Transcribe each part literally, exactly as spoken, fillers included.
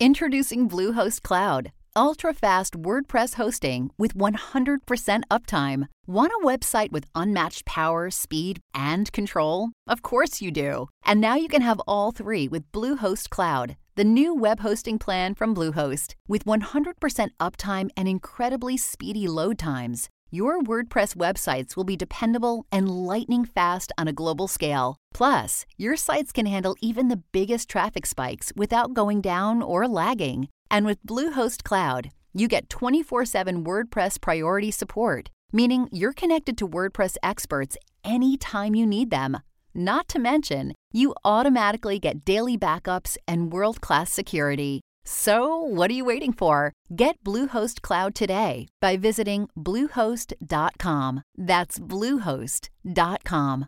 Introducing Bluehost Cloud, ultra-fast WordPress hosting with one hundred percent uptime. Want a website with unmatched power, speed, and control? Of course you do. And now you can have all three with Bluehost Cloud, the new web hosting plan from Bluehost. With one hundred percent uptime and incredibly speedy load times, your WordPress websites will be dependable and lightning fast on a global scale. Plus, your sites can handle even the biggest traffic spikes without going down or lagging. And with Bluehost Cloud, you get twenty-four seven WordPress priority support, meaning you're connected to WordPress experts anytime you need them. Not to mention, you automatically get daily backups and world-class security. So, what are you waiting for? Get Bluehost Cloud today by visiting bluehost dot com. That's bluehost dot com.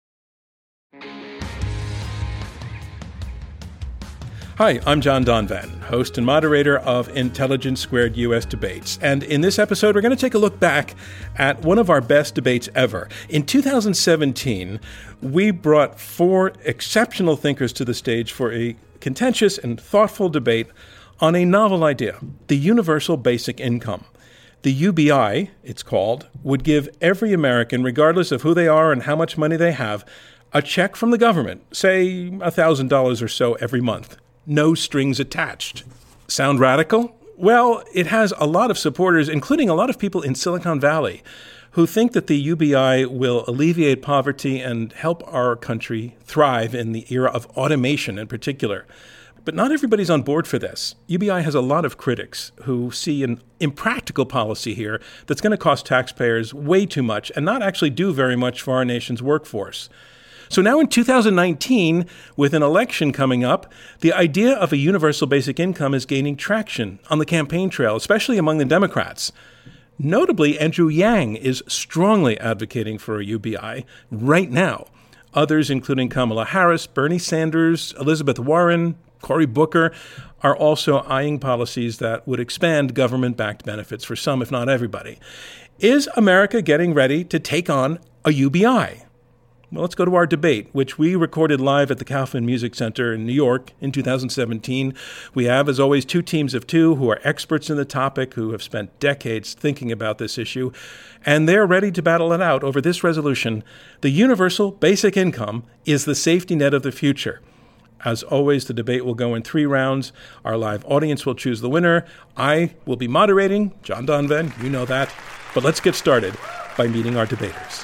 Hi, I'm John Donvan, host and moderator of Intelligence Squared U S Debates. And in this episode, we're going to take a look back at one of our best debates ever. In two thousand seventeen, we brought four exceptional thinkers to the stage for a contentious and thoughtful debate on a novel idea, the universal basic income. The U B I, it's called, would give every American, regardless of who they are and how much money they have, a check from the government, say one thousand dollars or so every month. No strings attached. Sound radical? Well, it has a lot of supporters, including a lot of people in Silicon Valley, who think that the U B I will alleviate poverty and help our country thrive in the era of automation in particular. But not everybody's on board for this. U B I has a lot of critics who see an impractical policy here that's going to cost taxpayers way too much and not actually do very much for our nation's workforce. So now in two thousand nineteen, with an election coming up, the idea of a universal basic income is gaining traction on the campaign trail, especially among the Democrats. Notably, Andrew Yang is strongly advocating for a U B I right now. Others, including Kamala Harris, Bernie Sanders, Elizabeth Warren, Cory Booker, are also eyeing policies that would expand government-backed benefits for some, if not everybody. Is America getting ready to take on a U B I? Well, let's go to our debate, which we recorded live at the Kaufman Music Center in New York in two thousand seventeen. We have, as always, two teams of two who are experts in the topic, who have spent decades thinking about this issue, and they're ready to battle it out over this resolution: the universal basic income is the safety net of the future. As always, the debate will go in three rounds. Our live audience will choose the winner. I will be moderating, John Donvan, you know that. But let's get started by meeting our debaters.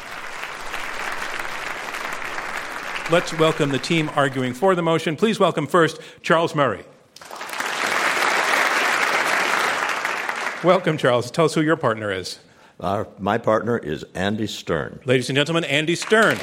Let's welcome the team arguing for the motion. Please welcome first Charles Murray. Welcome, Charles. Tell us who your partner is. Uh, my partner is Andy Stern. Ladies and gentlemen, Andy Stern.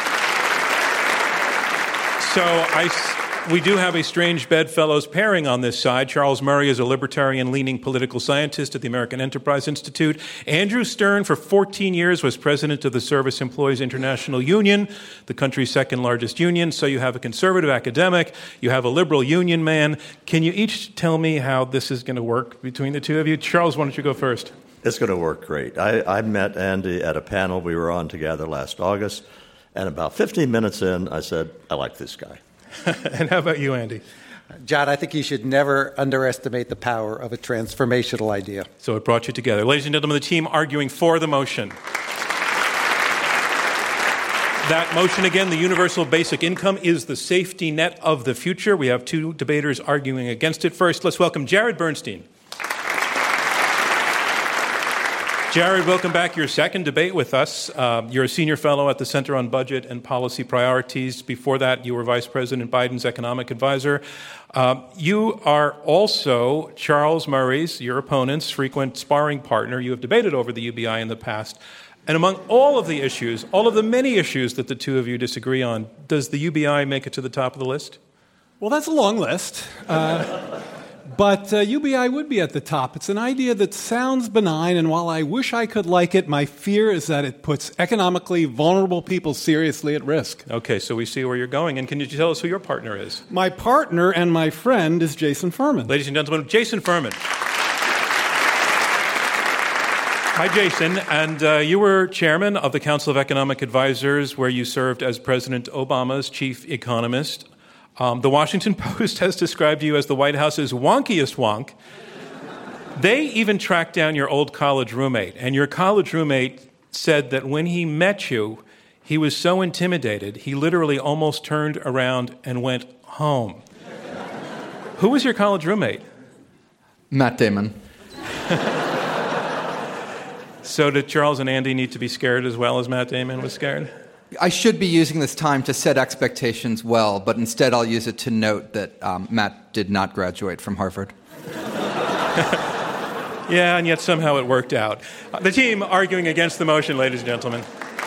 So I, we do have a strange bedfellows pairing on this side. Charles Murray is a libertarian-leaning political scientist at the American Enterprise Institute. Andrew Stern, for fourteen years, was president of the Service Employees International Union, the country's second-largest union. So you have a conservative academic, you have a liberal union man. Can you each tell me how this is going to work between the two of you? Charles, why don't you go first? It's going to work great. I, I met Andy at a panel we were on together last August. And about fifteen minutes in, I said, I like this guy. And how about you, Andy? John, I think you should never underestimate the power of a transformational idea. So it brought you together. Ladies and gentlemen, the team arguing for the motion. That motion, again, the universal basic income is the safety net of the future. We have two debaters arguing against it. First, let's welcome Jared Bernstein. Jared, welcome back. Your second debate with us. Uh, you're a senior fellow at the Center on Budget and Policy Priorities. Before that, you were Vice President Biden's economic advisor. Uh, you are also Charles Murray's, your opponent's, frequent sparring partner. You have debated over the U B I in the past. And among all of the issues, all of the many issues that the two of you disagree on, does the U B I make it to the top of the list? Well, that's a long list. Uh, But uh, U B I would be at the top. It's an idea that sounds benign, and while I wish I could like it, my fear is that it puts economically vulnerable people seriously at risk. Okay, so we see where you're going. And can you tell us who your partner is? My partner and my friend is Jason Furman. Ladies and gentlemen, Jason Furman. Hi, Jason. And uh, you were chairman of the Council of Economic Advisors, where you served as President Obama's chief economist. Um, the Washington Post has described you as the White House's wonkiest wonk. They even tracked down your old college roommate, and your college roommate said that when he met you, he was so intimidated, he literally almost turned around and went home. Who was your college roommate? Matt Damon. So did Charles and Andy need to be scared as well as Matt Damon was scared? I should be using this time to set expectations well, but instead I'll use it to note that um, Matt did not graduate from Harvard. Yeah, and yet somehow it worked out. Uh, the team arguing against the motion, ladies and gentlemen.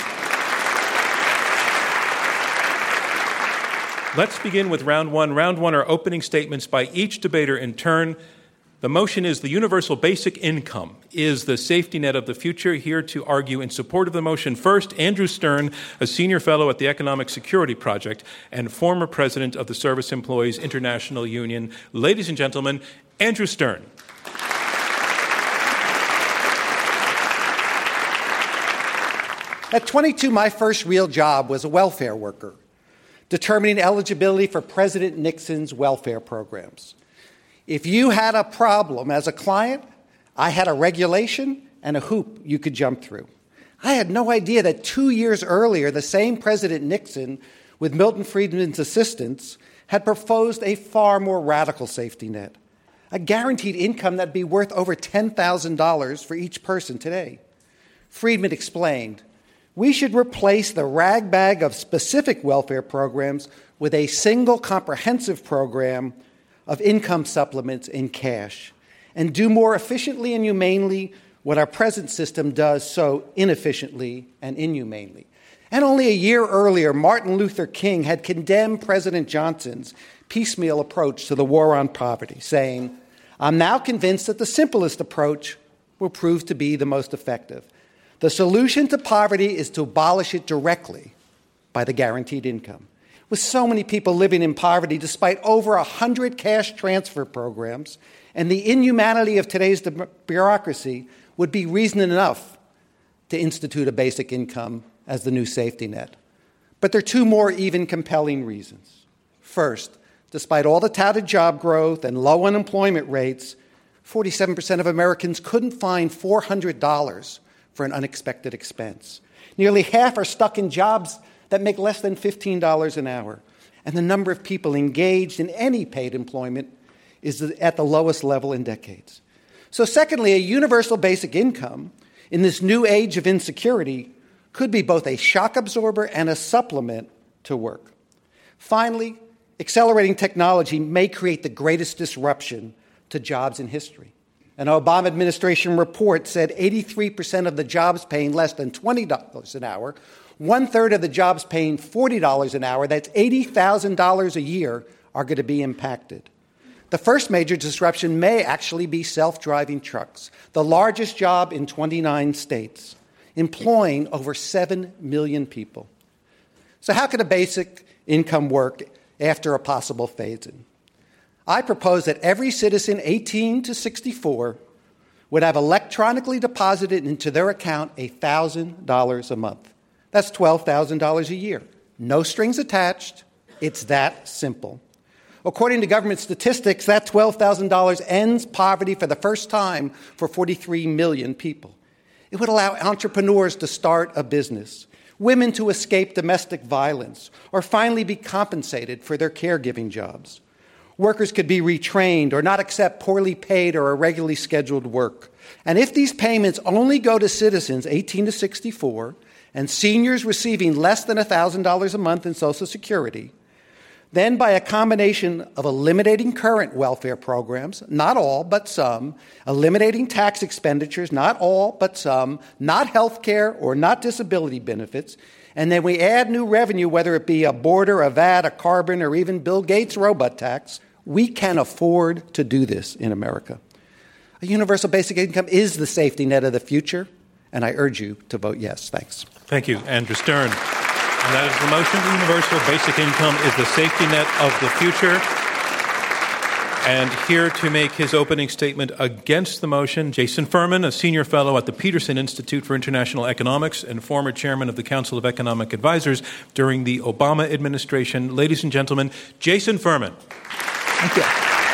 Let's begin with round one. Round one are opening statements by each debater in turn. The motion is the universal basic income is the safety net of the future. Here to argue in support of the motion, first, Andrew Stern, a senior fellow at the Economic Security Project and former president of the Service Employees International Union. Ladies and gentlemen, Andrew Stern. At twenty-two, my first real job was a welfare worker, determining eligibility for President Nixon's welfare programs. If you had a problem as a client, I had a regulation and a hoop you could jump through. I had no idea that two years earlier, the same President Nixon, with Milton Friedman's assistance, had proposed a far more radical safety net, a guaranteed income that would be worth over ten thousand dollars for each person today. Friedman explained, we should replace the ragbag of specific welfare programs with a single comprehensive program of income supplements in cash, and do more efficiently and humanely what our present system does so inefficiently and inhumanely. And only a year earlier, Martin Luther King had condemned President Johnson's piecemeal approach to the war on poverty, saying, I'm now convinced that the simplest approach will prove to be the most effective. The solution to poverty is to abolish it directly by the guaranteed income. With so many people living in poverty, despite over one hundred cash transfer programs, and the inhumanity of today's bureaucracy would be reason enough to institute a basic income as the new safety net. But there are two more even compelling reasons. First, despite all the touted job growth and low unemployment rates, forty-seven percent of Americans couldn't find four hundred dollars for an unexpected expense. Nearly half are stuck in jobs that make less than fifteen dollars an hour. And the number of people engaged in any paid employment is at the lowest level in decades. So secondly, a universal basic income in this new age of insecurity could be both a shock absorber and a supplement to work. Finally, accelerating technology may create the greatest disruption to jobs in history. An Obama administration report said eighty-three percent of the jobs paying less than twenty dollars an hour, one-third of the jobs paying forty dollars an hour, that's eighty thousand dollars a year, are going to be impacted. The first major disruption may actually be self-driving trucks, the largest job in twenty-nine states, employing over seven million people. So how can a basic income work after a possible phase-in? I propose that every citizen eighteen to sixty-four would have electronically deposited into their account one thousand dollars a month. That's twelve thousand dollars a year. No strings attached. It's that simple. According to government statistics, that twelve thousand dollars ends poverty for the first time for forty-three million people. It would allow entrepreneurs to start a business, women to escape domestic violence, or finally be compensated for their caregiving jobs. Workers could be retrained or not accept poorly paid or irregularly scheduled work. And if these payments only go to citizens eighteen to sixty-four and seniors receiving less than one thousand dollars a month in Social Security, then by a combination of eliminating current welfare programs, not all, but some, eliminating tax expenditures, not all, but some, not health care or not disability benefits, and then we add new revenue, whether it be a border, a V A T, a carbon, or even Bill Gates' robot tax, we can afford to do this in America. A universal basic income is the safety net of the future, and I urge you to vote yes. Thanks. Thank you, Andrew Stern. And that is the motion. Universal basic income is the safety net of the future. And here to make his opening statement against the motion, Jason Furman, a senior fellow at the Peterson Institute for International Economics and former chairman of the Council of Economic Advisors during the Obama administration. Ladies and gentlemen, Jason Furman. Thank you.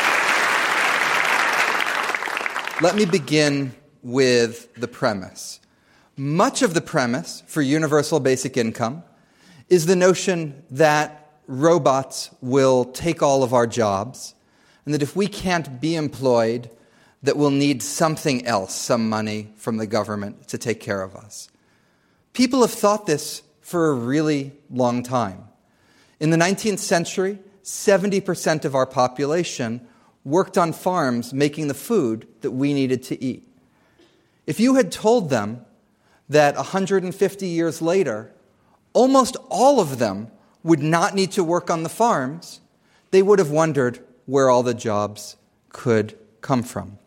Let me begin with the premise. Much of the premise for universal basic income is the notion that robots will take all of our jobs, and that if we can't be employed, that we'll need something else, some money from the government to take care of us. People have thought this for a really long time. In the nineteenth century, seventy percent of our population worked on farms making the food that we needed to eat. If you had told them that one hundred fifty years later, almost all of them would not need to work on the farms, they would have wondered where all the jobs could come from.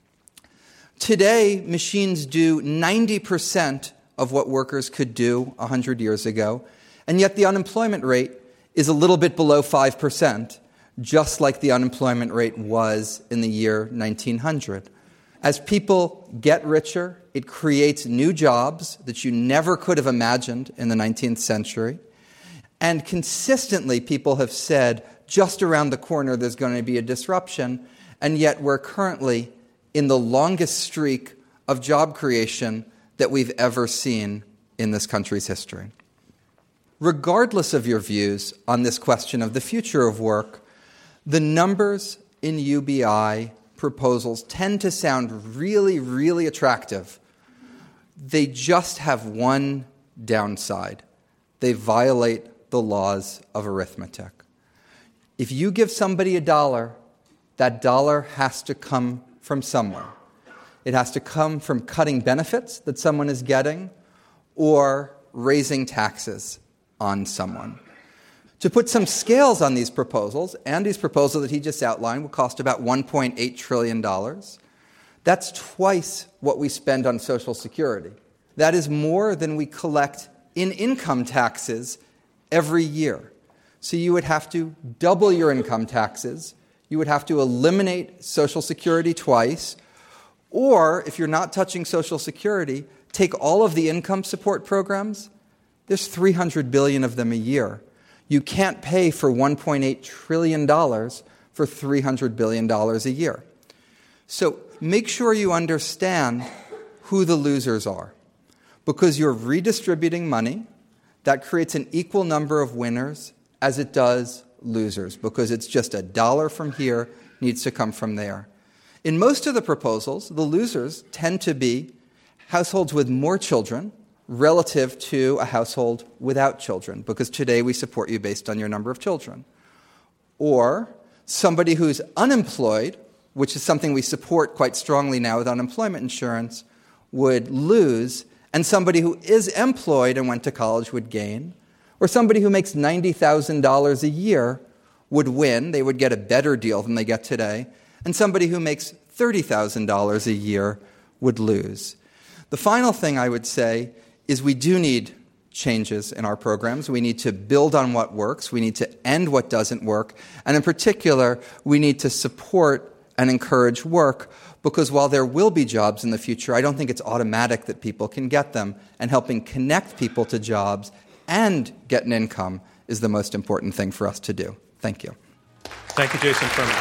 Today, machines do ninety percent of what workers could do one hundred years ago, and yet the unemployment rate is a little bit below five percent, just like the unemployment rate was in the year nineteen hundred. As people get richer, it creates new jobs that you never could have imagined in the nineteenth century. And consistently, people have said, just around the corner there's going to be a disruption, and yet we're currently in the longest streak of job creation that we've ever seen in this country's history. Regardless of your views on this question of the future of work, the numbers in U B I proposals tend to sound really, really attractive. They just have one downside. They violate the laws of arithmetic. If you give somebody a dollar, that dollar has to come from somewhere. It has to come from cutting benefits that someone is getting or raising taxes on someone. To put some scales on these proposals, Andy's proposal that he just outlined will cost about one point eight trillion dollars. That's twice what we spend on Social Security. That is more than we collect in income taxes every year. So you would have to double your income taxes, you would have to eliminate Social Security twice, or if you're not touching Social Security, take all of the income support programs. There's three hundred billion of them a year. You can't pay for one point eight trillion dollars for three hundred billion dollars a year. So make sure you understand who the losers are, because you're redistributing money that creates an equal number of winners as it does losers, because it's just a dollar from here needs to come from there. In most of the proposals, the losers tend to be households with more children relative to a household without children, because today we support you based on your number of children. Or somebody who's unemployed, which is something we support quite strongly now with unemployment insurance, would lose, and somebody who is employed and went to college would gain. Or somebody who makes ninety thousand dollars a year would win. They would get a better deal than they get today. And somebody who makes thirty thousand dollars a year would lose. The final thing I would say is we do need changes in our programs. We need to build on what works. We need to end what doesn't work. And in particular, we need to support and encourage work, because while there will be jobs in the future, I don't think it's automatic that people can get them. And helping connect people to jobs and get an income is the most important thing for us to do. Thank you. Thank you, Jason Furman.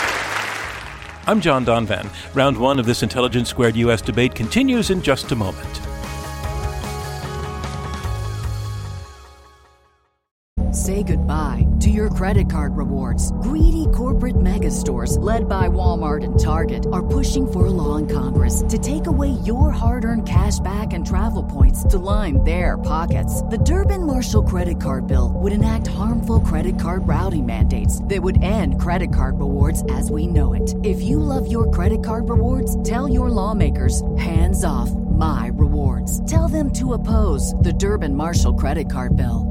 I'm John Donvan. Round one of this Intelligence Squared U S debate continues in just a moment. Say goodbye to your credit card rewards. Greedy corporate mega stores, led by Walmart and Target, are pushing for a law in Congress to take away your hard-earned cash back and travel points to line their pockets. The Durbin-Marshall credit card bill would enact harmful credit card routing mandates that would end credit card rewards as we know it. If you love your credit card rewards, tell your lawmakers, hands off my rewards. Tell them to oppose the Durbin-Marshall credit card bill.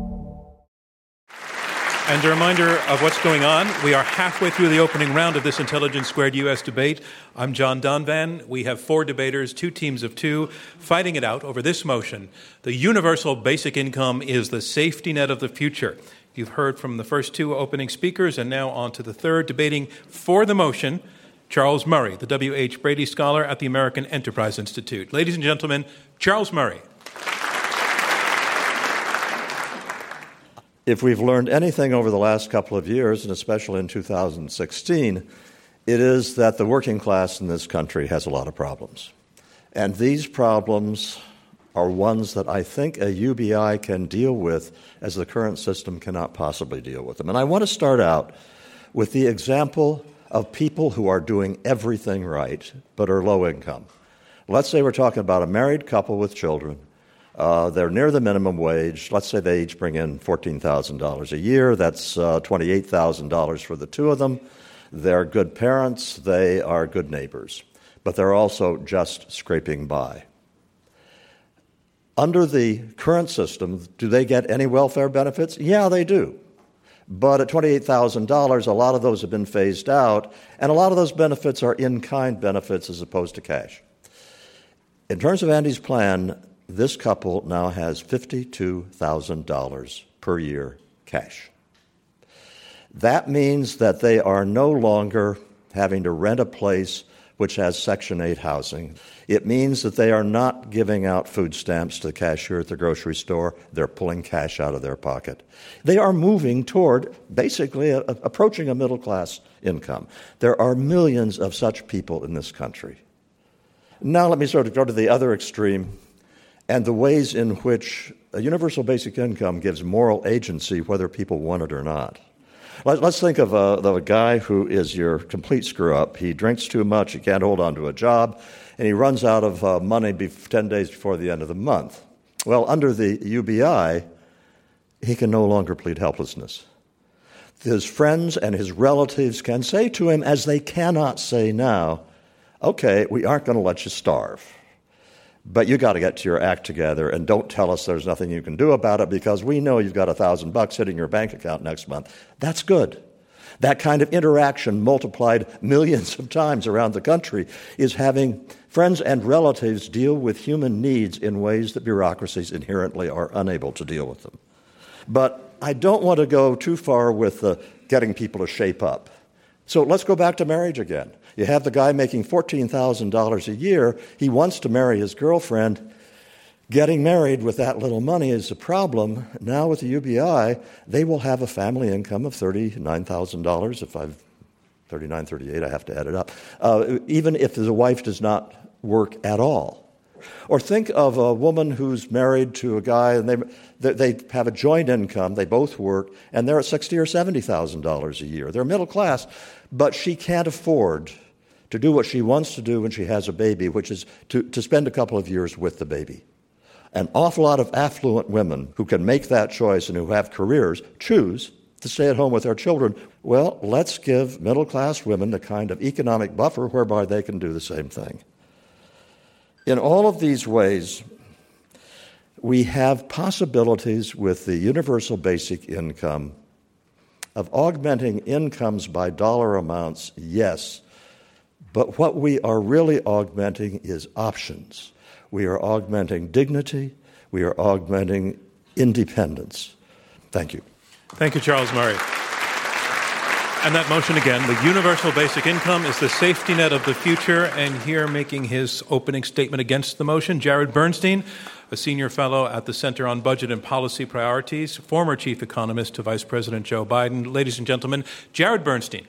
And a reminder of what's going on. We are halfway through the opening round of this Intelligence Squared U S debate. I'm John Donvan. We have four debaters, two teams of two, fighting it out over this motion. The universal basic income is the safety net of the future. You've heard from the first two opening speakers, and now on to the third, debating for the motion, Charles Murray, the W H Brady Scholar at the American Enterprise Institute. Ladies and gentlemen, Charles Murray. If we've learned anything over the last couple of years, and especially in two thousand sixteen, it is that the working class in this country has a lot of problems. And these problems are ones that I think a U B I can deal with as the current system cannot possibly deal with them. And I want to start out with the example of people who are doing everything right but are low income. Let's say we're talking about a married couple with children. Uh, they're near the minimum wage. Let's say they each bring in fourteen thousand dollars a year. That's uh, twenty-eight thousand dollars for the two of them. They're good parents. They are good neighbors. But they're also just scraping by. Under the current system, do they get any welfare benefits? Yeah, they do. But at twenty-eight thousand dollars, a lot of those have been phased out, and a lot of those benefits are in-kind benefits as opposed to cash. In terms of Andy's plan, this couple now has fifty-two thousand dollars per year cash. That means that they are no longer having to rent a place which has Section eight housing. It means that they are not giving out food stamps to the cashier at the grocery store. They're pulling cash out of their pocket. They are moving toward basically a, a, approaching a middle-class income. There are millions of such people in this country. Now let me sort of go to the other extreme and the ways in which a universal basic income gives moral agency whether people want it or not. Let's think of a, of a guy who is your complete screw-up. He drinks too much, he can't hold on to a job, and he runs out of uh, money bef- ten days before the end of the month. Well, under the U B I, he can no longer plead helplessness. His friends and his relatives can say to him, as they cannot say now, okay, we aren't going to let you starve, but you got to get to your act together and don't tell us there's nothing you can do about it because we know you've got a thousand bucks hitting your bank account next month. That's good. That kind of interaction multiplied millions of times around the country is having friends and relatives deal with human needs in ways that bureaucracies inherently are unable to deal with them. But I don't want to go too far with uh, getting people to shape up. So let's go back to marriage again. You have the guy making fourteen thousand dollars a year. He wants to marry his girlfriend. Getting married with that little money is a problem. Now with the U B I, they will have a family income of thirty-nine thousand dollars. If I've thirty-nine, thirty-eight, I have to add it up. Uh, even if the wife does not work at all. Or think of a woman who's married to a guy and they they have a joint income, they both work, and they're at sixty thousand dollars or seventy thousand dollars a year. They're middle class, but she can't afford to do what she wants to do when she has a baby, which is to, to spend a couple of years with the baby. An awful lot of affluent women who can make that choice and who have careers choose to stay at home with their children. Well, let's give middle-class women the kind of economic buffer whereby they can do the same thing. In all of these ways, we have possibilities with the universal basic income of augmenting incomes by dollar amounts, yes, but what we are really augmenting is options. We are augmenting dignity. We are augmenting independence. Thank you. Thank you, Charles Murray. And that motion again, the universal basic income is the safety net of the future. And here making his opening statement against the motion, Jared Bernstein, a senior fellow at the Center on Budget and Policy Priorities, former chief economist to Vice President Joe Biden. Ladies and gentlemen, Jared Bernstein.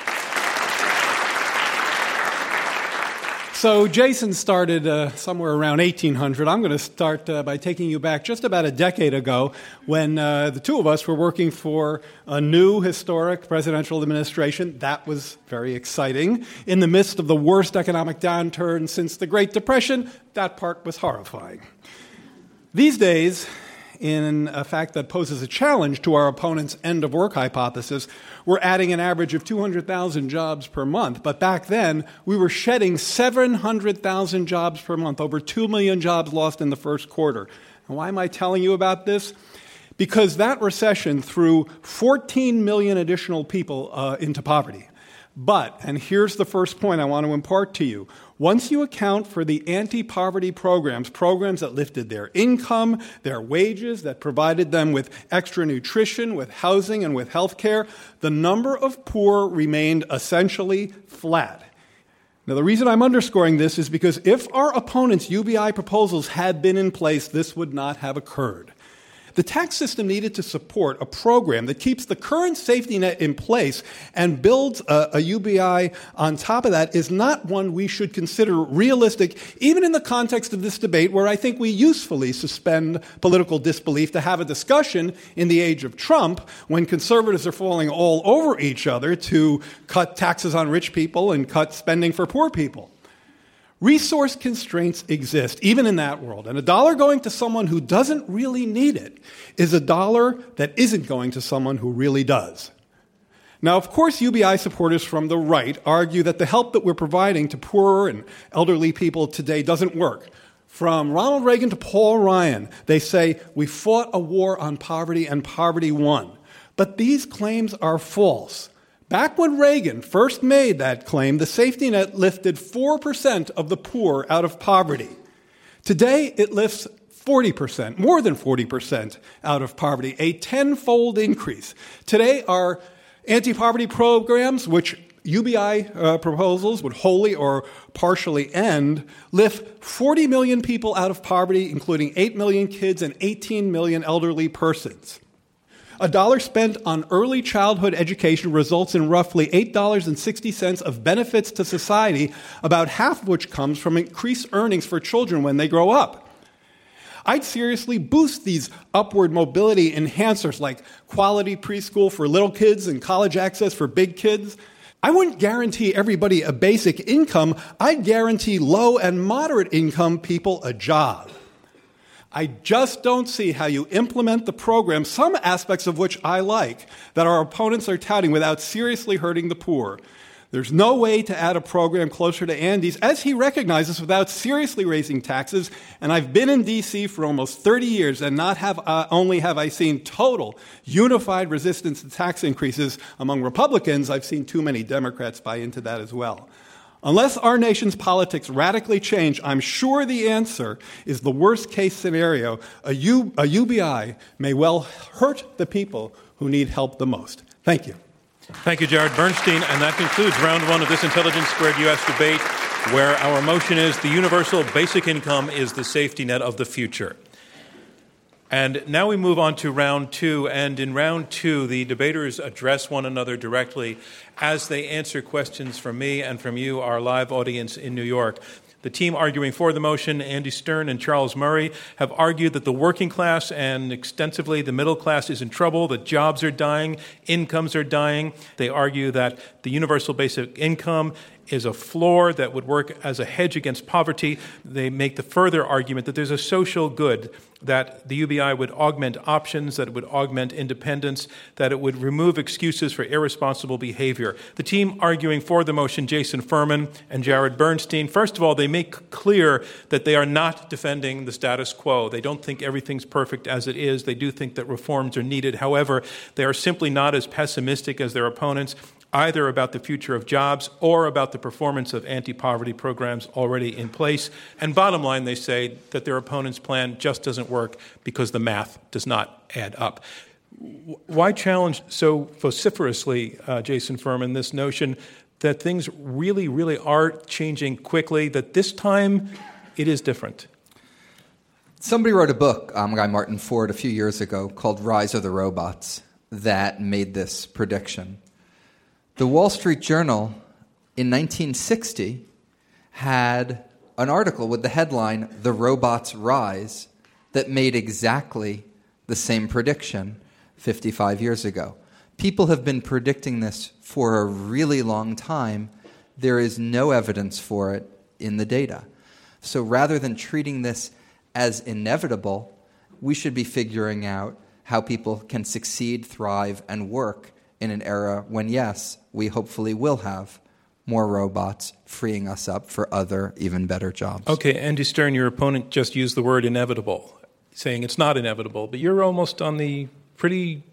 So Jason started uh, somewhere around eighteen hundred. I'm going to start uh, by taking you back just about a decade ago when uh, the two of us were working for a new historic presidential administration. That was very exciting. In the midst of the worst economic downturn since the Great Depression, that part was horrifying. These days, in a fact that poses a challenge to our opponent's end-of-work hypothesis, we're adding an average of two hundred thousand jobs per month. But back then, we were shedding seven hundred thousand jobs per month, over two million jobs lost in the first quarter. And why am I telling you about this? Because that recession threw fourteen million additional people uh, into poverty. But, and here's the first point I want to impart to you, once you account for the anti-poverty programs, programs that lifted their income, their wages, that provided them with extra nutrition, with housing, and with health care, the number of poor remained essentially flat. Now, the reason I'm underscoring this is because if our opponents' U B I proposals had been in place, this would not have occurred. The tax system needed to support a program that keeps the current safety net in place and builds a, a U B I on top of that is not one we should consider realistic, even in the context of this debate where I think we usefully suspend political disbelief to have a discussion in the age of Trump when conservatives are falling all over each other to cut taxes on rich people and cut spending for poor people. Resource constraints exist, even in that world. And a dollar going to someone who doesn't really need it is a dollar that isn't going to someone who really does. Now, of course, U B I supporters from the right argue that the help that we're providing to poorer and elderly people today doesn't work. From Ronald Reagan to Paul Ryan, they say, we fought a war on poverty and poverty won. But these claims are false. Back when Reagan first made that claim, the safety net lifted four percent of the poor out of poverty. Today, it lifts forty percent, more than forty percent out of poverty, a tenfold increase. Today, our anti-poverty programs, which U B I uh, proposals would wholly or partially end, lift forty million people out of poverty, including eight million kids and eighteen million elderly persons. A dollar spent on early childhood education results in roughly eight dollars and sixty cents of benefits to society, about half of which comes from increased earnings for children when they grow up. I'd seriously boost these upward mobility enhancers like quality preschool for little kids and college access for big kids. I wouldn't guarantee everybody a basic income. I'd guarantee low and moderate income people a job. I just don't see how you implement the program, some aspects of which I like, that our opponents are touting without seriously hurting the poor. There's no way to add a program closer to Andy's, as he recognizes, without seriously raising taxes. And I've been in D C for almost thirty years, and not have uh, only have I seen total unified resistance to tax increases among Republicans, I've seen too many Democrats buy into that as well. Unless our nation's politics radically change, I'm sure the answer is the worst-case scenario. A, U, a U B I may well hurt the people who need help the most. Thank you. Thank you, Jared Bernstein. And that concludes round one of this Intelligence Squared U S debate, where our motion is the universal basic income is the safety net of the future. And now we move on to round two. And in round two, the debaters address one another directly as they answer questions from me and from you, our live audience in New York. The team arguing for the motion, Andy Stern and Charles Murray, have argued that the working class and extensively the middle class is in trouble, that jobs are dying, incomes are dying. They argue that the universal basic income is a floor that would work as a hedge against poverty. They make the further argument that there's a social good, that the U B I would augment options, that it would augment independence, that it would remove excuses for irresponsible behavior. The team arguing for the motion, Jason Furman and Jared Bernstein, first of all, they make clear that they are not defending the status quo. They don't think everything's perfect as it is. They do think that reforms are needed. However, they are simply not as pessimistic as their opponents, either about the future of jobs or about the performance of anti-poverty programs already in place. And bottom line, they say that their opponent's plan just doesn't work because the math does not add up. Why challenge so vociferously, uh, Jason Furman, this notion that things really, really are changing quickly, that this time it is different? Somebody wrote a book, um, a guy Martin Ford, a few years ago called Rise of the Robots that made this prediction. The Wall Street Journal in nineteen sixty had an article with the headline, "The Robots Rise," that made exactly the same prediction fifty-five years ago. People have been predicting this for a really long time. There is no evidence for it in the data. So rather than treating this as inevitable, we should be figuring out how people can succeed, thrive, and work in an era when, yes, we hopefully will have more robots freeing us up for other, even better jobs. Okay, Andy Stern, your opponent just used the word inevitable, saying it's not inevitable, but you're almost on the pretty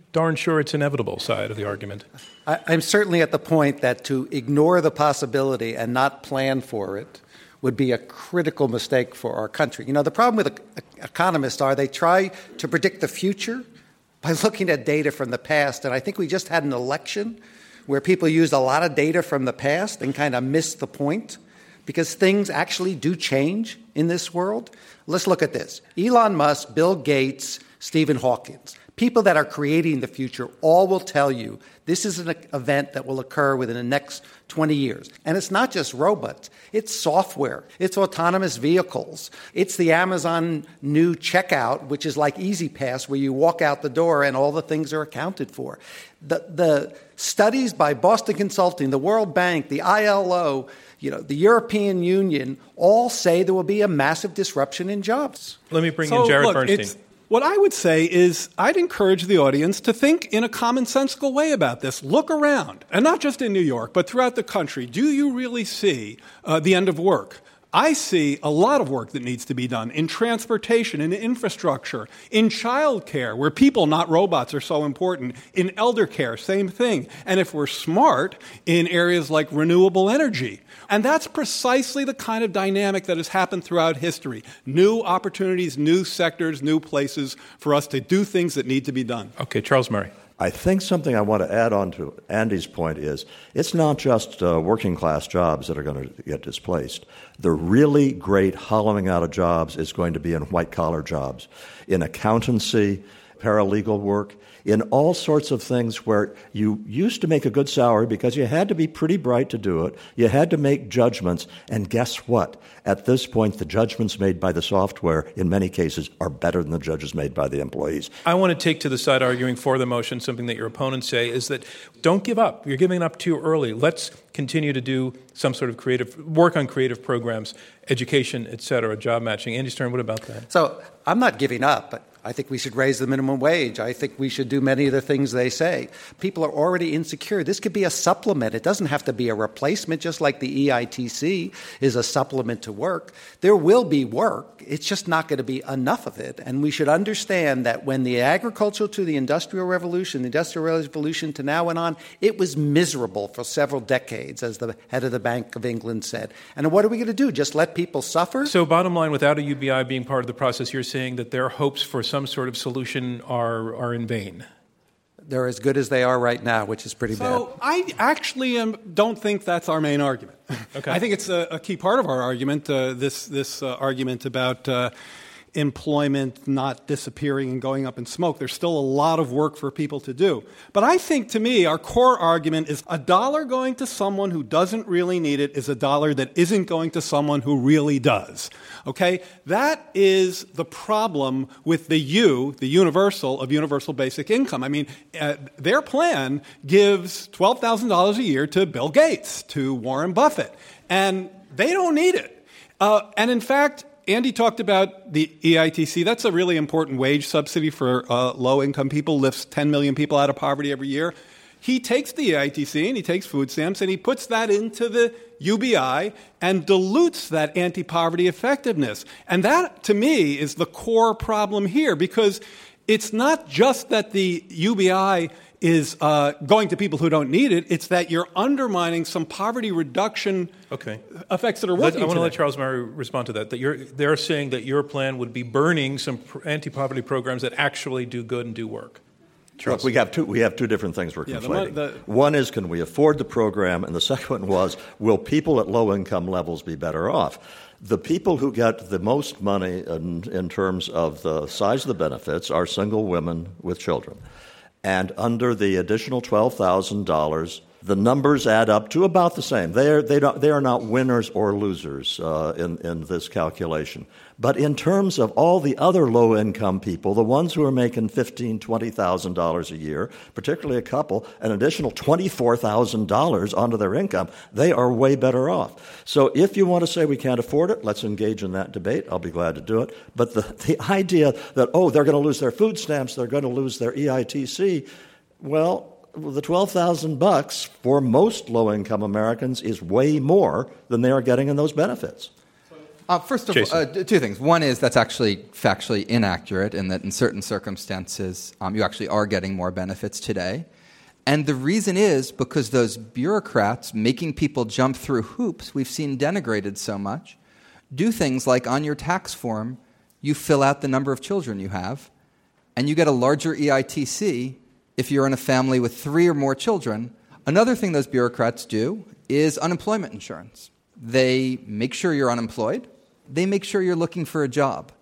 darn sure it's inevitable side of the argument. I, I'm certainly at the point that to ignore the possibility and not plan for it would be a critical mistake for our country. You know, the problem with economists are they try to predict the future by looking at data from the past. And I think we just had an election where people used a lot of data from the past and kind of missed the point, because things actually do change in this world. Let's look at this. Elon Musk, Bill Gates, Stephen Hawking, people that are creating the future all will tell you this is an event that will occur within the next twenty years. And it's not just robots. It's software. It's autonomous vehicles. It's the Amazon new checkout, which is like Easy Pass, where you walk out the door and all the things are accounted for. The, the studies by Boston Consulting, the World Bank, the I L O, you know, the European Union all say there will be a massive disruption in jobs. Let me bring so, in Jared look, Bernstein. It's, what I would say is I'd encourage the audience to think in a commonsensical way about this. Look around, and not just in New York, but throughout the country. Do you really see uh, the end of work? I see a lot of work that needs to be done in transportation, in infrastructure, in childcare, where people, not robots, are so important, in elder care, same thing. And if we're smart, in areas like renewable energy. And that's precisely the kind of dynamic that has happened throughout history. New opportunities, new sectors, new places for us to do things that need to be done. Okay, Charles Murray. I think something I want to add on to Andy's point is it's not just uh, working-class jobs that are going to get displaced. The really great hollowing out of jobs is going to be in white-collar jobs, in accountancy, paralegal work, in all sorts of things where you used to make a good salary because you had to be pretty bright to do it. You had to make judgments. And guess what? At this point, the judgments made by the software, in many cases, are better than the judges made by the employees. I want to take to the side arguing for the motion something that your opponents say is that don't give up. You're giving up too early. Let's continue to do some sort of creative work on creative programs, education, et cetera, job matching. Andy Stern, what about that? So I'm not giving up, but I think we should raise the minimum wage. I think we should do many of the things they say. People are already insecure. This could be a supplement. It doesn't have to be a replacement, just like the E I T C is a supplement to work. There will be work. It's just not going to be enough of it. And we should understand that when the agricultural to the Industrial Revolution, the Industrial Revolution to now went on, it was miserable for several decades, as the head of the Bank of England said. And what are we going to do? Just let people suffer? So bottom line, without a U B I being part of the process, you're saying that their hopes for some sort of solution are are in vain. They're as good as they are right now, which is pretty so bad. So I actually um, don't think that's our main argument. Okay. I think it's a, a key part of our argument, uh, this, this uh, argument about uh, employment not disappearing and going up in smoke. There's still a lot of work for people to do. But I think, to me, our core argument is a dollar going to someone who doesn't really need it is a dollar that isn't going to someone who really does. Okay? That is the problem with the U, the universal, of universal basic income. I mean, uh, their plan gives twelve thousand dollars a year to Bill Gates, to Warren Buffett, and they don't need it. Uh, and in fact, Andy talked about the E I T C. That's a really important wage subsidy for uh, low-income people, lifts ten million people out of poverty every year. He takes the E I T C and he takes food stamps and he puts that into the U B I and dilutes that anti-poverty effectiveness. And that, to me, is the core problem here, because it's not just that the U B I is uh, going to people who don't need it. It's that you're undermining some poverty reduction okay. effects that are Let, working I want to today. let Charles Murray respond to that. That you're, they're saying that your plan would be burning some pr- anti-poverty programs that actually do good and do work. Look, we have two. We have two different things we're Yeah, the conflating. mo- the- one is, can we afford the program, and the second one was, will people at low income levels be better off? The people who get the most money in, in terms of the size of the benefits are single women with children, and under the additional twelve thousand dollars, the numbers add up to about the same. They are, they don't, they are not winners or losers uh, in, in this calculation. But in terms of all the other low-income people, the ones who are making fifteen thousand dollars, twenty thousand dollars a year, particularly a couple, an additional twenty-four thousand dollars onto their income, they are way better off. So if you want to say we can't afford it, let's engage in that debate. I'll be glad to do it. But the, the idea that, oh, they're going to lose their food stamps, they're going to lose their E I T C, well, the twelve thousand bucks for most low-income Americans is way more than they are getting in those benefits. Uh, first of all, uh, two things. One is that's actually factually inaccurate, and that in certain circumstances um, you actually are getting more benefits today. And the reason is because those bureaucrats making people jump through hoops we've seen denigrated so much do things like on your tax form you fill out the number of children you have, and you get a larger E I T C if you're in a family with three or more children. Another thing those bureaucrats do is unemployment insurance. They make sure you're unemployed. They make sure you're looking for a job.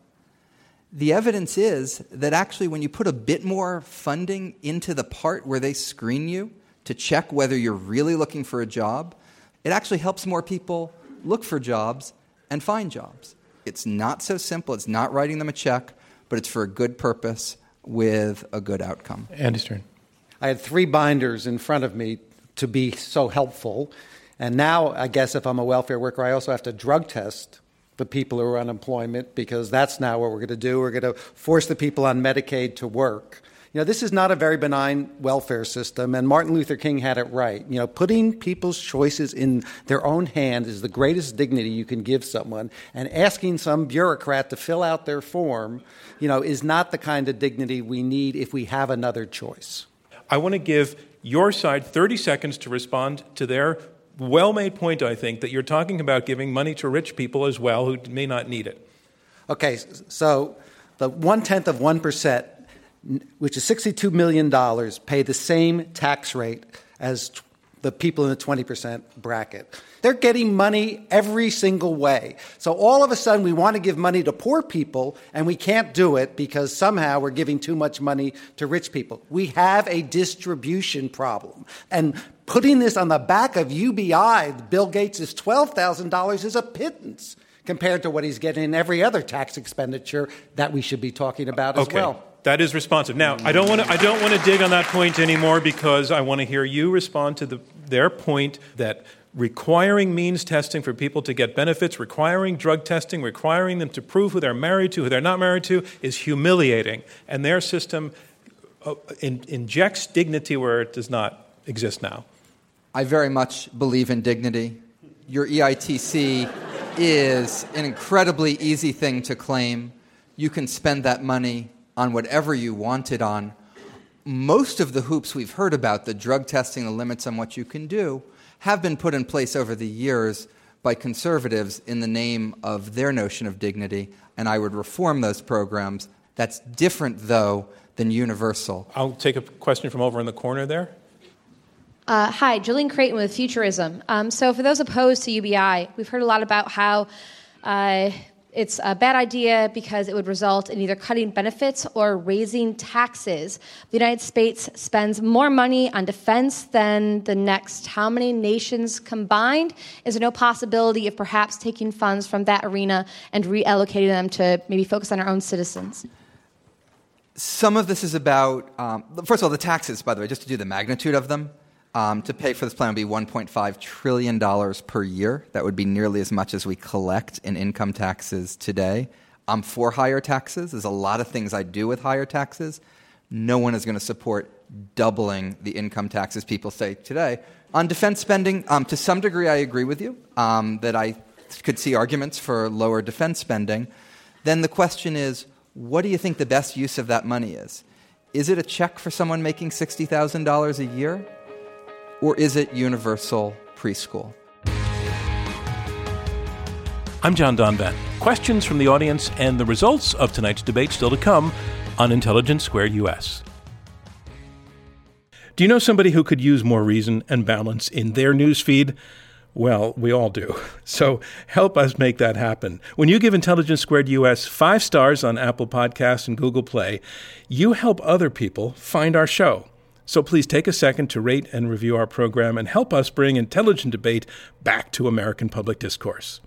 The evidence is that actually when you put a bit more funding into the part where they screen you to check whether you're really looking for a job, it actually helps more people look for jobs and find jobs. It's not so simple. It's not writing them a check, but it's for a good purpose with a good outcome. Andy Stern. I had three binders in front of me to be so helpful. And now, I guess if I'm a welfare worker, I also have to drug test the people who are unemployment, because that's now what we're going to do. We're going to force the people on Medicaid to work. You know, this is not a very benign welfare system, and Martin Luther King had it right. You know, putting people's choices in their own hands is the greatest dignity you can give someone, and asking some bureaucrat to fill out their form, you know, is not the kind of dignity we need if we have another choice. I want to give your side thirty seconds to respond to their well-made point, I think, that you're talking about giving money to rich people as well who may not need it. Okay, so the one-tenth of one percent, which is sixty-two million dollars, pay the same tax rate as the people in the twenty percent bracket. They're getting money every single way. So all of a sudden we want to give money to poor people, and we can't do it because somehow we're giving too much money to rich people. We have a distribution problem. And putting this on the back of U B I, Bill Gates' twelve thousand dollars is a pittance compared to what he's getting in every other tax expenditure that we should be talking about as okay. well. That is responsive. Now, I don't want to I don't want to dig on that point anymore, because I want to hear you respond to the, their point that requiring means testing for people to get benefits, requiring drug testing, requiring them to prove who they're married to, who they're not married to, is humiliating. And their system uh, in, injects dignity where it does not exist now. I very much believe in dignity. Your E I T C is an incredibly easy thing to claim. You can spend that money on whatever you want it on. Most of the hoops we've heard about, the drug testing, the limits on what you can do, have been put in place over the years by conservatives in the name of their notion of dignity, and I would reform those programs. That's different, though, than universal. I'll take a question from over in the corner there. Uh, hi, Jillian Creighton with Futurism. Um, so for those opposed to U B I, we've heard a lot about how uh, it's a bad idea because it would result in either cutting benefits or raising taxes. The United States spends more money on defense than the next how many nations combined? Is there no possibility of perhaps taking funds from that arena and reallocating them to maybe focus on our own citizens? Some of this is about, um, first of all, the taxes, by the way, just to do the magnitude of them. Um, to pay for this plan would be one point five trillion dollars per year. That would be nearly as much as we collect in income taxes today. I'm for higher taxes. There's a lot of things I do with higher taxes. No one is going to support doubling the income taxes people say today. On defense spending, um, to some degree I agree with you um, that I could see arguments for lower defense spending. Then the question is, what do you think the best use of that money is? Is it a check for someone making sixty thousand dollars a year? Or is it universal preschool? I'm John Donvan. Questions from the audience and the results of tonight's debate still to come on Intelligence Squared U S. Do you know somebody who could use more reason and balance in their news feed? Well, we all do. So help us make that happen. When you give Intelligence Squared U S five stars on Apple Podcasts and Google Play, you help other people find our show. So please take a second to rate and review our program and help us bring intelligent debate back to American public discourse.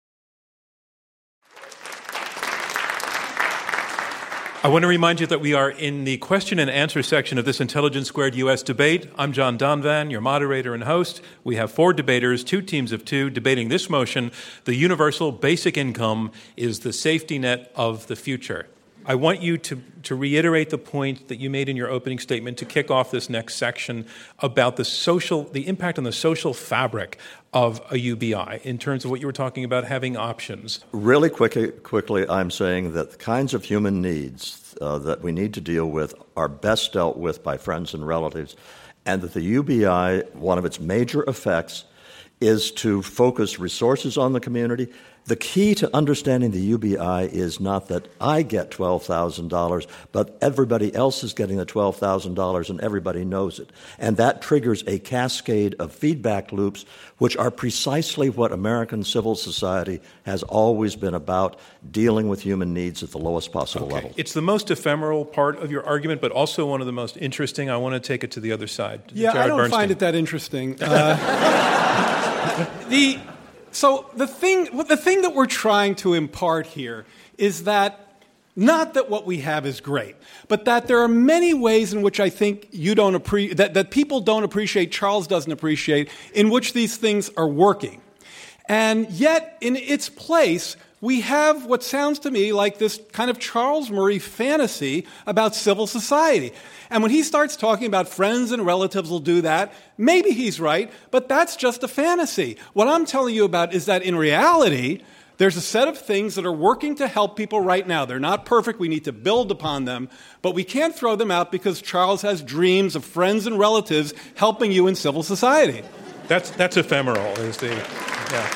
I want to remind you that we are in the question and answer section of this Intelligence Squared U S debate. I'm John Donvan, your moderator and host. We have four debaters, two teams of two, debating this motion: the universal basic income is the safety net of the future. I want you to, to reiterate the point that you made in your opening statement to kick off this next section about the social, the impact on the social fabric of a U B I in terms of what you were talking about, having options. Really quickly, quickly I'm saying that the kinds of human needs uh, that we need to deal with are best dealt with by friends and relatives, and that the U B I, one of its major effects, is to focus resources on the community. The key to understanding the U B I is not that I get twelve thousand dollars, but everybody else is getting the twelve thousand dollars and everybody knows it. And that triggers a cascade of feedback loops, which are precisely what American civil society has always been about, dealing with human needs at the lowest possible okay. level. It's the most ephemeral part of your argument, but also one of the most interesting. I want to take it to the other side. Yeah, Jared I don't Bernstein. find it that interesting. Uh, the... So the thing, the thing that we're trying to impart here is that not that what we have is great, but that there are many ways in which I think you don't appre- that, that people don't appreciate, Charles doesn't appreciate, in which these things are working. And yet, in its place, we have what sounds to me like this kind of Charles Murray fantasy about civil society. And when he starts talking about friends and relatives will do that, maybe he's right, but that's just a fantasy. What I'm telling you about is that in reality, there's a set of things that are working to help people right now. They're not perfect. We need to build upon them, but we can't throw them out because Charles has dreams of friends and relatives helping you in civil society. That's that's ephemeral, is the, yeah.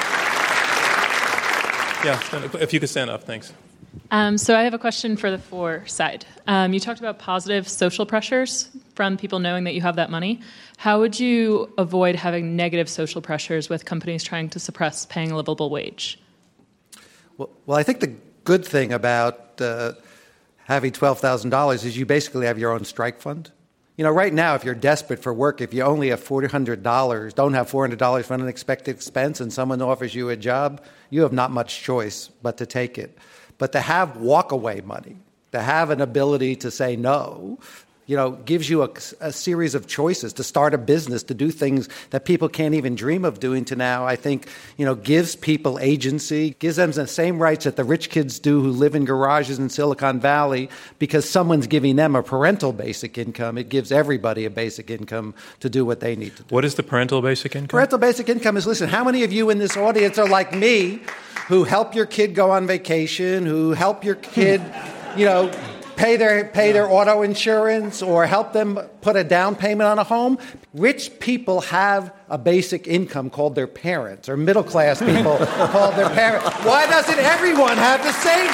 Yeah, if you could stand up, thanks. Um, so I have a question for the for side. Um, you talked about positive social pressures from people knowing that you have that money. How would you avoid having negative social pressures with companies trying to suppress paying a livable wage? Well, well I think the good thing about uh, having twelve thousand dollars is you basically have your own strike fund. You know, right now, if you're desperate for work, if you only have four hundred dollars, don't have four hundred dollars for an unexpected expense, and someone offers you a job, you have not much choice but to take it. But to have walk-away money, to have an ability to say no, you know, gives you a, a series of choices to start a business, to do things that people can't even dream of doing to now, I think, you know, gives people agency, gives them the same rights that the rich kids do who live in garages in Silicon Valley because someone's giving them a parental basic income. It gives everybody a basic income to do what they need to do. What is the parental basic income? Parental basic income is, listen, how many of you in this audience are like me who help your kid go on vacation, who help your kid, you know, pay their pay their auto insurance or help them put a down payment on a home? Rich people have a basic income called their parents, or middle class people called their parents. Why doesn't everyone have the same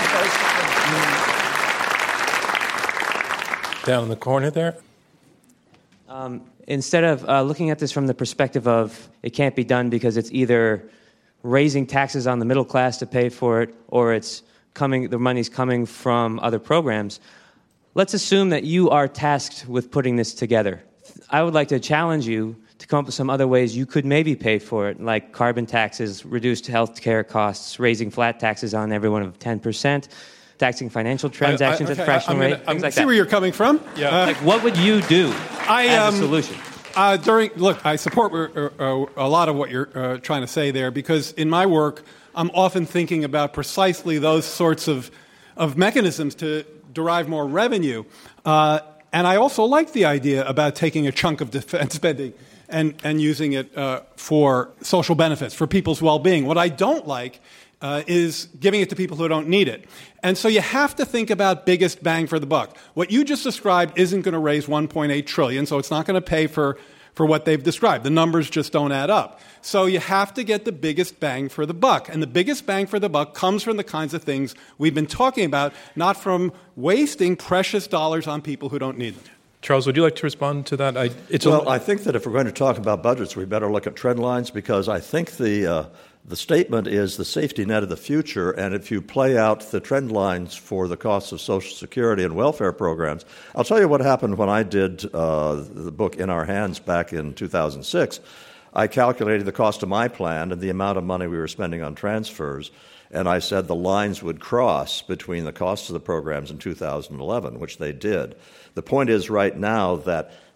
basic income? Down in the corner there. Um, instead of uh, looking at this from the perspective of it can't be done because it's either raising taxes on the middle class to pay for it or it's coming, the money's coming from other programs, let's assume that you are tasked with putting this together. I would like to challenge you to come up with some other ways you could maybe pay for it, like carbon taxes, reduced health care costs, raising flat taxes on everyone of ten percent, taxing financial transactions I, I, okay, at fractional I'm rate, gonna, things I like see that. where you're coming from. Yeah. Uh, like, what would you do I, as um, a solution? Uh, during look, I support uh, uh, a lot of what you're uh, trying to say there because in my work, I'm often thinking about precisely those sorts of of mechanisms to derive more revenue. Uh, and I also like the idea about taking a chunk of defense spending and, and using it uh, for social benefits, for people's well-being. What I don't like uh, is giving it to people who don't need it. And so you have to think about biggest bang for the buck. What you just described isn't going to raise one point eight trillion dollars, so it's not going to pay for, for what they've described. The numbers just don't add up. So you have to get the biggest bang for the buck. And the biggest bang for the buck comes from the kinds of things we've been talking about, not from wasting precious dollars on people who don't need them. Charles, would you like to respond to that? I, it's well, a, I think that if we're going to talk about budgets, we better look at trend lines because I think the uh, the statement is the safety net of the future, and if you play out the trend lines for the costs of Social Security and welfare programs, I'll tell you what happened when I did uh, the book In Our Hands back in two thousand six. I calculated the cost of my plan and the amount of money we were spending on transfers, and I said the lines would cross between the costs of the programs in two thousand eleven, which they did. The point is right now that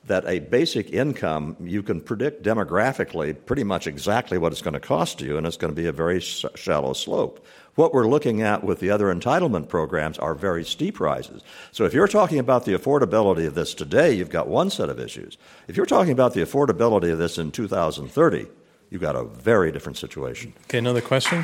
that a basic income, you can predict demographically pretty much exactly what it's going to cost you, and it's going to be a very sh- shallow slope. What we're looking at with the other entitlement programs are very steep rises. So if you're talking about the affordability of this today, you've got one set of issues. If you're talking about the affordability of this in two thousand thirty, you've got a very different situation. Okay, another question?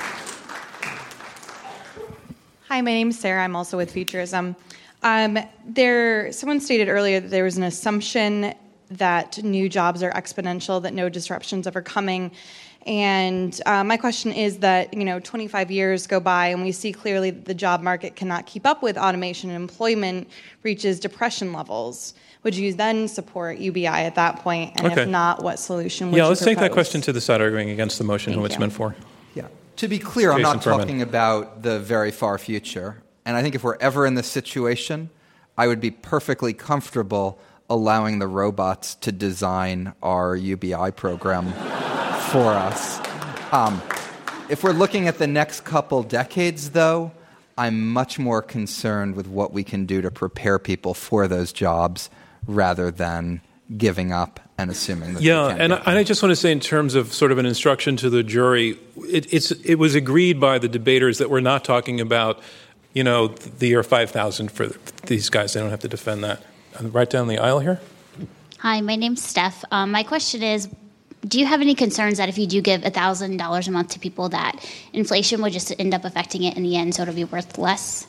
Hi, my name is Sarah. I'm also with Futurism. Um, there, someone stated earlier that there was an assumption that new jobs are exponential, that no disruptions ever coming. And uh, my question is that, you know, twenty-five years go by and we see clearly that the job market cannot keep up with automation and employment reaches depression levels. Would you then support U B I at that point? And okay. if not, what solution would yeah, you let's propose? take that question to the side arguing against the motion, Thank who it's you. meant for. Yeah. To be clear, Jason I'm not Furman. talking about the very far future. And I think if we're ever in this situation, I would be perfectly comfortable allowing the robots to design our U B I program for us. Um, if we're looking at the next couple decades, though, I'm much more concerned with what we can do to prepare people for those jobs rather than giving up and assuming that yeah, they can't and I, get and I just want to say, in terms of sort of an instruction to the jury, it, it's it was agreed by the debaters that we're not talking about, you know, the year five thousand for these guys. They don't have to defend that. Right down the aisle here. Hi, my name's Steph. Um, my question is, do you have any concerns that if you do give one thousand dollars a month to people that inflation would just end up affecting it in the end, so it'll be worth less?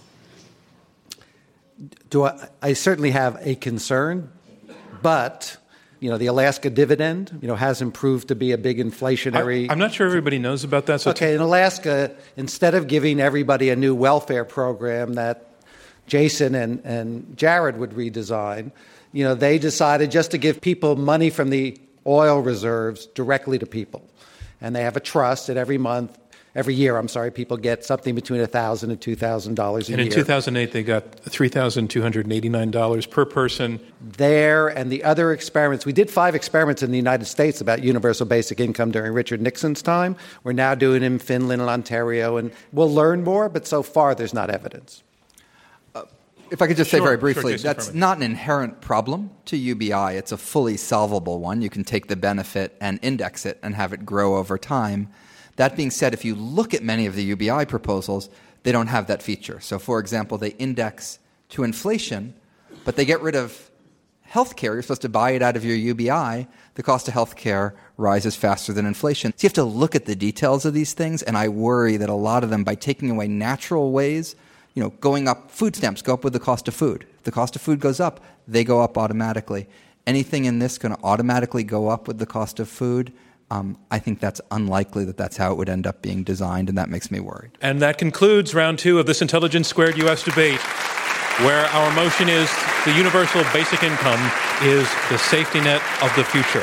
Do I, I certainly have a concern, but, you know, the Alaska dividend, you know, has improved to be a big inflationary. I, I'm not sure everybody knows about that. So okay, in Alaska, instead of giving everybody a new welfare program that Jason and, and Jared would redesign, you know, they decided just to give people money from the oil reserves directly to people. And they have a trust that every month, every year, I'm sorry, people get something between one thousand dollars and two thousand dollars a and year. in two thousand eight, they got three thousand two hundred eighty-nine dollars per person. There and the other experiments. We did five experiments in the United States about universal basic income during Richard Nixon's time. We're now doing it in Finland and Ontario, and we'll learn more, but so far there's not evidence. If I could just say Sure, very sure, briefly, Jason that's Furman. not an inherent problem to U B I. It's a fully solvable one. You can take the benefit and index it and have it grow over time. That being said, if you look at many of the U B I proposals, they don't have that feature. So, for example, they index to inflation, but they get rid of health care. You're supposed to buy it out of your U B I. The cost of health care rises faster than inflation. So you have to look at the details of these things, and I worry that a lot of them, by taking away natural ways, you know, going up, food stamps go up with the cost of food. If the cost of food goes up, they go up automatically. Anything in this going to automatically go up with the cost of food? Um, I think that's unlikely that that's how it would end up being designed, and that makes me worried. And that concludes round two of this Intelligence Squared U S debate, where our motion is the universal basic income is the safety net of the future.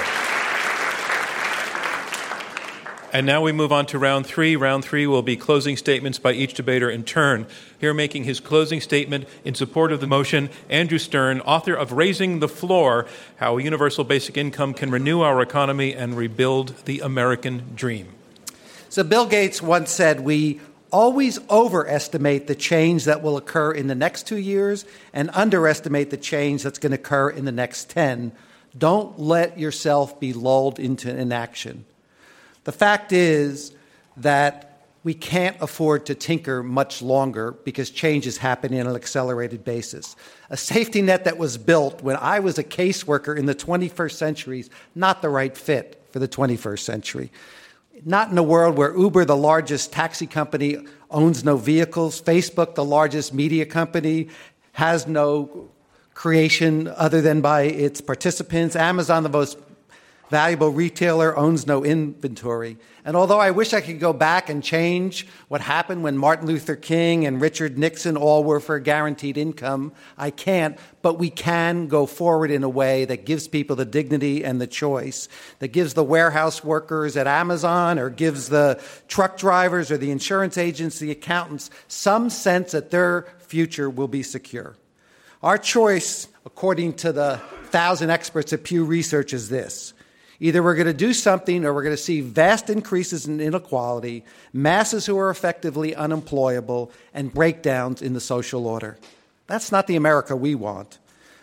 And now we move on to round three. Round three will be closing statements by each debater in turn. Here making his closing statement in support of the motion, Andrew Stern, author of Raising the Floor, How a Universal Basic Income Can Renew Our Economy and Rebuild the American Dream. So Bill Gates once said, we always overestimate the change that will occur in the next two years and underestimate the change that's going to occur in the next ten. Don't let yourself be lulled into inaction. The fact is that we can't afford to tinker much longer because change is happening on an accelerated basis. A safety net that was built when I was a caseworker in the twenty-first century is not the right fit for the twenty-first century. Not in a world where Uber, the largest taxi company, owns no vehicles. Facebook, the largest media company, has no creation other than by its participants. Amazon, the most valuable retailer, owns no inventory. And although I wish I could go back and change what happened when Martin Luther King and Richard Nixon all were for guaranteed income, I can't. But we can go forward in a way that gives people the dignity and the choice, that gives the warehouse workers at Amazon or gives the truck drivers or the insurance agents, the accountants, some sense that their future will be secure. Our choice, according to the thousand experts at Pew Research, is this. Either we're going to do something or we're going to see vast increases in inequality, masses who are effectively unemployable, and breakdowns in the social order. That's not the America we want.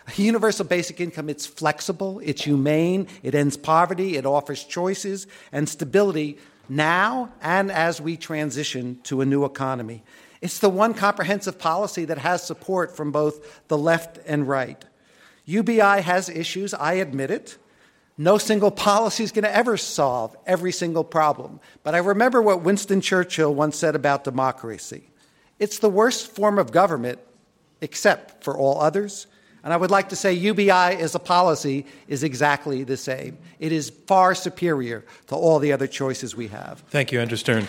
A universal basic income, it's flexible, it's humane, it ends poverty, it offers choices and stability now and as we transition to a new economy. It's the one comprehensive policy that has support from both the left and right. U B I has issues, I admit it. No single policy is going to ever solve every single problem. But I remember what Winston Churchill once said about democracy. It's the worst form of government, except for all others. And I would like to say U B I as a policy is exactly the same. It is far superior to all the other choices we have. Thank you, Andrew Stern.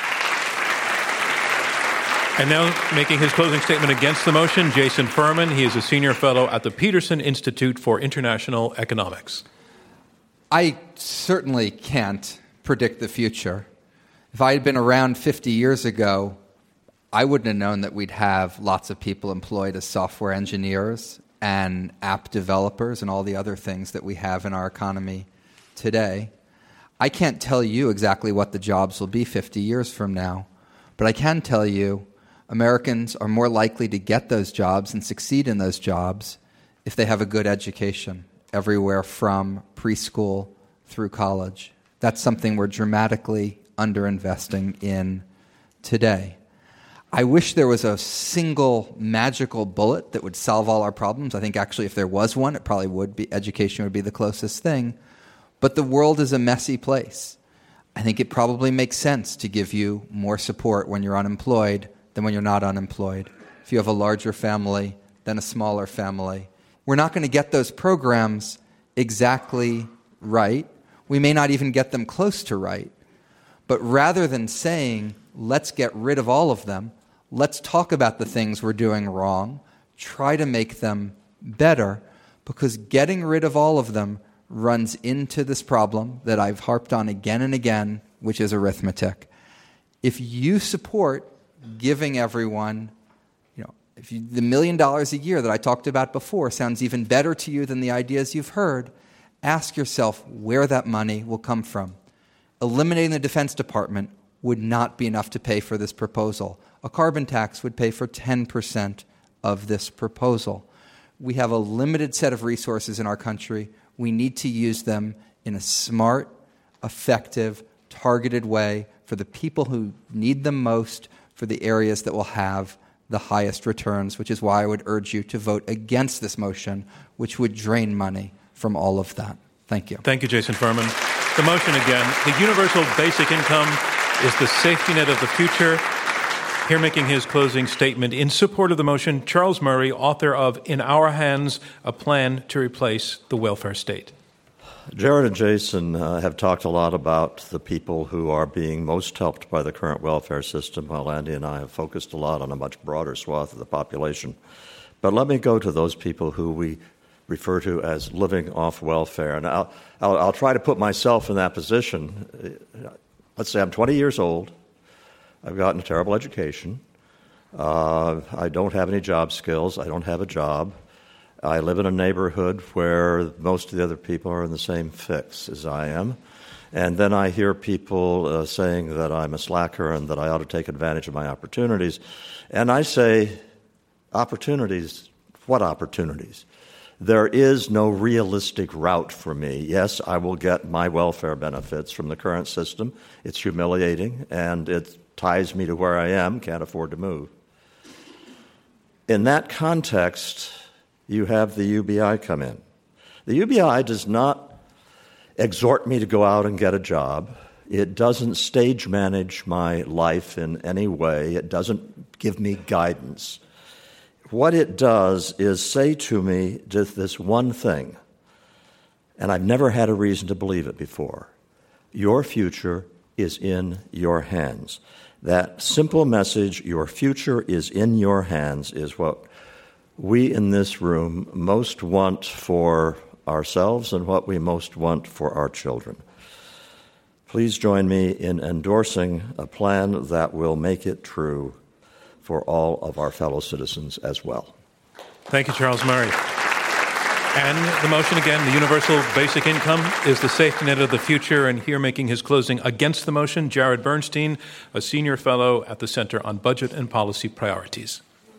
And now making his closing statement against the motion, Jason Furman. He is a senior fellow at the Peterson Institute for International Economics. I certainly can't predict the future. If I had been around fifty years ago, I wouldn't have known that we'd have lots of people employed as software engineers and app developers and all the other things that we have in our economy today. I can't tell you exactly what the jobs will be fifty years from now, but I can tell you Americans are more likely to get those jobs and succeed in those jobs if they have a good education, everywhere from preschool through college. That's something we're dramatically underinvesting in today. I wish there was a single magical bullet that would solve all our problems. I think actually if there was one, it probably would be, education would be the closest thing. But the world is a messy place. I think it probably makes sense to give you more support when you're unemployed than when you're not unemployed. If you have a larger family than a smaller family. We're not going to get those programs exactly right. We may not even get them close to right. But rather than saying, let's get rid of all of them, let's talk about the things we're doing wrong, try to make them better, because getting rid of all of them runs into this problem that I've harped on again and again, which is arithmetic. If you support giving everyone, you know, if you, the million dollars a year that I talked about before sounds even better to you than the ideas you've heard, ask yourself where that money will come from. Eliminating the Defense Department would not be enough to pay for this proposal. A carbon tax would pay for ten percent of this proposal. We have a limited set of resources in our country. We need to use them in a smart, effective, targeted way for the people who need them most, for the areas that will have the highest returns, which is why I would urge you to vote against this motion, which would drain money from all of that. Thank you. Thank you, Jason Furman. The motion again, the universal basic income is the safety net of the future. Here making his closing statement in support of the motion, Charles Murray, author of In Our Hands, A Plan to Replace the Welfare State. Jared and Jason uh, have talked a lot about the people who are being most helped by the current welfare system, while Andy and I have focused a lot on a much broader swath of the population. But let me go to those people who we refer to as living off welfare. And I'll, I'll, I'll try to put myself in that position. Let's say I'm twenty years old. I've gotten a terrible education. Uh, I don't have any job skills. I don't have a job. I live in a neighborhood where most of the other people are in the same fix as I am. And then I hear people uh, saying that I'm a slacker and that I ought to take advantage of my opportunities. And I say, opportunities? What opportunities? There is no realistic route for me. Yes, I will get my welfare benefits from the current system. It's humiliating, and it ties me to where I am, can't afford to move. In that context, you have the U B I come in. The U B I does not exhort me to go out and get a job. It doesn't stage manage my life in any way. It doesn't give me guidance. What it does is say to me just this one thing, and I've never had a reason to believe it before. Your future is in your hands. That simple message, your future is in your hands, is what we in this room most want for ourselves and what we most want for our children. Please join me in endorsing a plan that will make it true for all of our fellow citizens as well. Thank you, Charles Murray. And the motion again, the universal basic income is the safety net of the future. And here making his closing against the motion, Jared Bernstein, a senior fellow at the Center on Budget and Policy Priorities.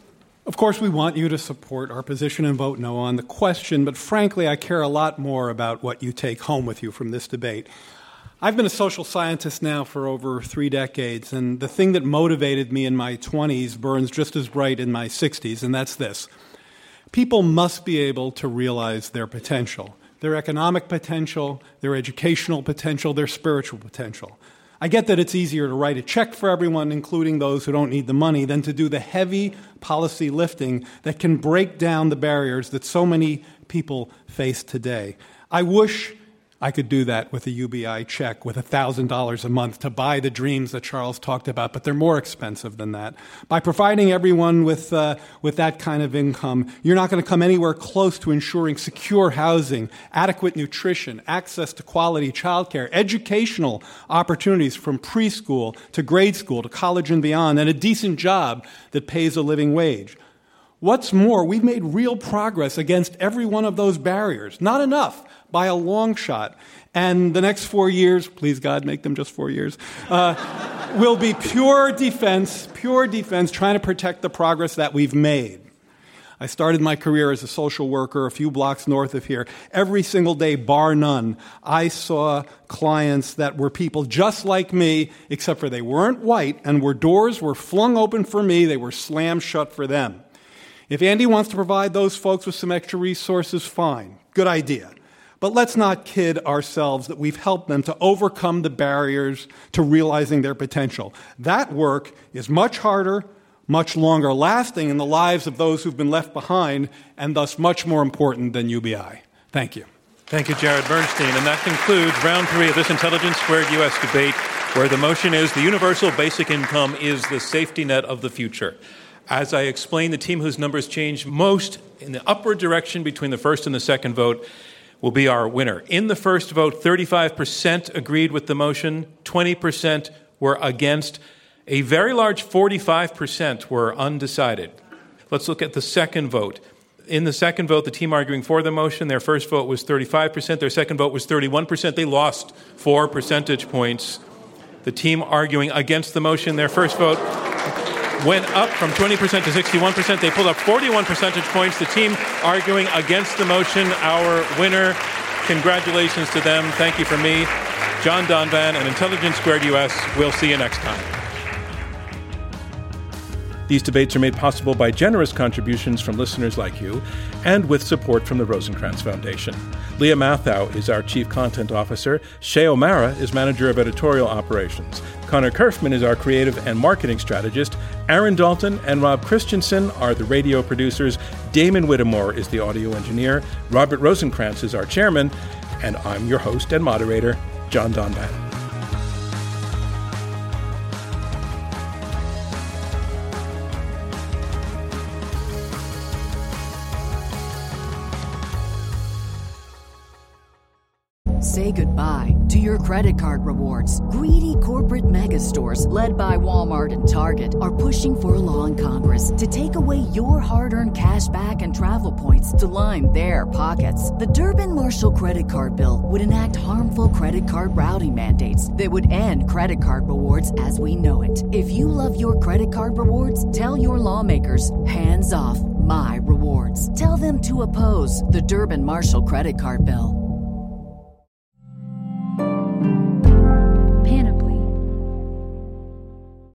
Of course, we want you to support our position and vote no on the question, but frankly, I care a lot more about what you take home with you from this debate. I've been a social scientist now for over three decades, and the thing that motivated me in my twenties burns just as bright in my sixties, and that's this. People must be able to realize their potential, their economic potential, their educational potential, their spiritual potential. I get that it's easier to write a check for everyone, including those who don't need the money, than to do the heavy policy lifting that can break down the barriers that so many people face today. I wish I could do that with a U B I check with one thousand dollars a month to buy the dreams that Charles talked about, but they're more expensive than that. By providing everyone with uh, with that kind of income, you're not going to come anywhere close to ensuring secure housing, adequate nutrition, access to quality childcare, educational opportunities from preschool to grade school to college and beyond, and a decent job that pays a living wage. What's more, we've made real progress against every one of those barriers. Not enough, by a long shot. And the next four years, please God, make them just four years, uh, will be pure defense, pure defense, trying to protect the progress that we've made. I started my career as a social worker a few blocks north of here. Every single day, bar none, I saw clients that were people just like me, except for they weren't white, and where doors were flung open for me, they were slammed shut for them. If Andy wants to provide those folks with some extra resources, fine. Good idea. But let's not kid ourselves that we've helped them to overcome the barriers to realizing their potential. That work is much harder, much longer lasting in the lives of those who've been left behind, and thus much more important than U B I. Thank you. Thank you, Jared Bernstein. And that concludes round three of this Intelligence Squared U S debate, where the motion is the universal basic income is the safety net of the future. As I explained, the team whose numbers changed most in the upward direction between the first and the second vote will be our winner. In the first vote, thirty-five percent agreed with the motion, twenty percent were against. A very large forty-five percent were undecided. Let's look at the second vote. In the second vote, the team arguing for the motion, their first vote was thirty-five percent, their second vote was thirty-one percent. They lost four percentage points. The team arguing against the motion, their first vote went up from twenty percent to sixty-one percent. They pulled up forty-one percentage points. The team arguing against the motion, our winner. Congratulations to them. Thank you from me, John Donvan, and Intelligence Squared U S. We'll see you next time. These debates are made possible by generous contributions from listeners like you and with support from the Rosencrantz Foundation. Leah Mathau is our Chief Content Officer. Shea O'Mara is Manager of Editorial Operations. Connor Kerfman is our Creative and Marketing Strategist. Aaron Dalton and Rob Christensen are the radio producers. Damon Whittemore is the audio engineer. Robert Rosencrantz is our Chairman. And I'm your host and moderator, John Donvan. Say goodbye to your credit card rewards. Greedy corporate mega stores, led by Walmart and Target, are pushing for a law in Congress to take away your hard-earned cash back and travel points to line their pockets. The Durbin-Marshall credit card bill would enact harmful credit card routing mandates that would end credit card rewards as we know it. If you love your credit card rewards, tell your lawmakers, hands off my rewards. Tell them to oppose the Durbin-Marshall credit card bill.